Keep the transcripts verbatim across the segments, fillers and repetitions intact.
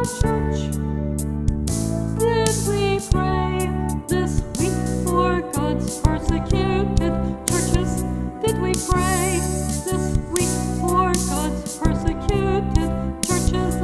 church? Did we pray this week for God's persecuted churches? Did we pray this week for God's persecuted churches?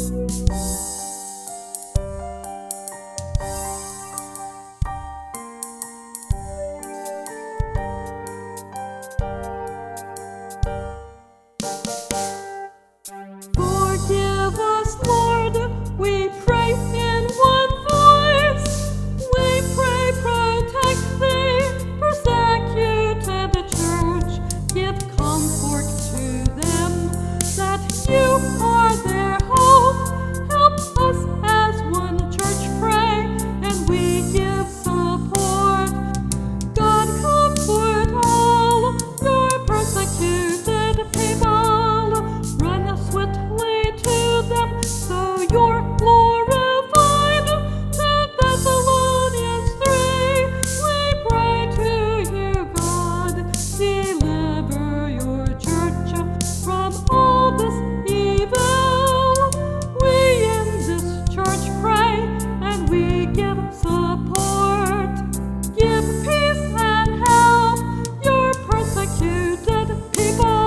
Forgive us, Lord, we pray in one voice. We pray, protect the persecuted church. Give comfort to them that you are their hope. Help us as one church pray, and we give support. God, comfort all your persecuted people. Run swiftly to them so you're glorified. To Thessalonians three, we pray to you, God. Deliver your church from all this evil. We in this church pray, and we give support. Give peace and help your persecuted people.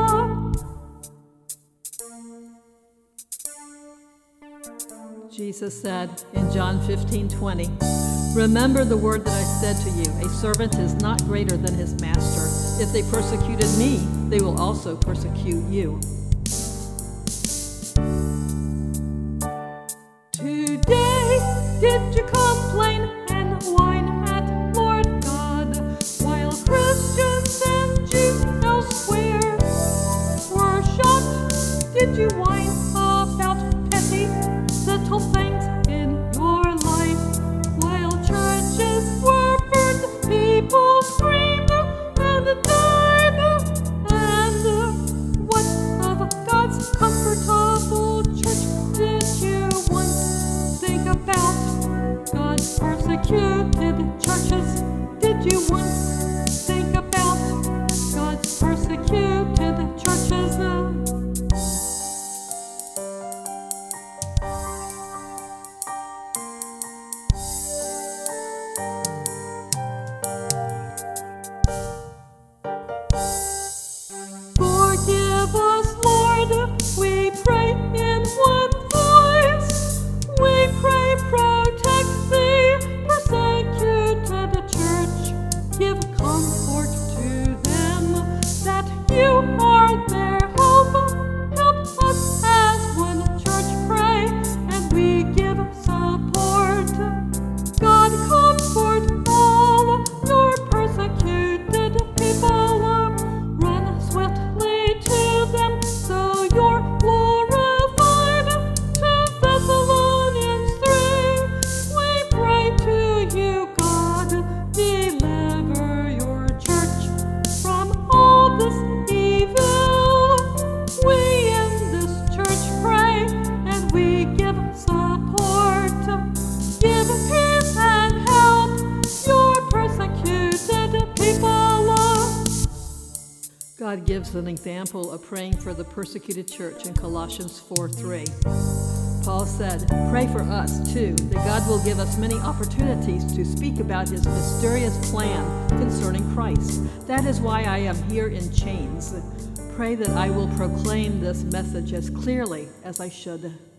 Jesus said in John fifteen twenty, "Remember the word that I said to you, a servant is not greater than his master. If they persecuted me, they will also persecute you." Today, did you complain and whine at Lord God, while Christians and Jews elsewhere were shot? Did you whine about petty little things in your life, while churches were burned, people screamed and died? And what of God's comfortable church did you once think about? God's persecuted churches, did you once think about? God's persecuted churches. Forgive us, Lord, we pray in one voice. We pray, protect the persecuted church. Give comfort to them that you are their hope. Help us as one church pray, and we give support. God, comfort all your persecuted people. Run swiftly to them so you're glorified. To Thessalonians three, we pray to you, God. Deliver your church from all this evil. We in this church pray, and we give support. Give peace and help your persecuted people. God gives an example of praying for the persecuted church in Colossians four three. Paul said, "Pray for us, too, that God will give us many opportunities to speak about his mysterious plan concerning Christ. That is why I am here in chains. Pray that I will proclaim this message as clearly as I should."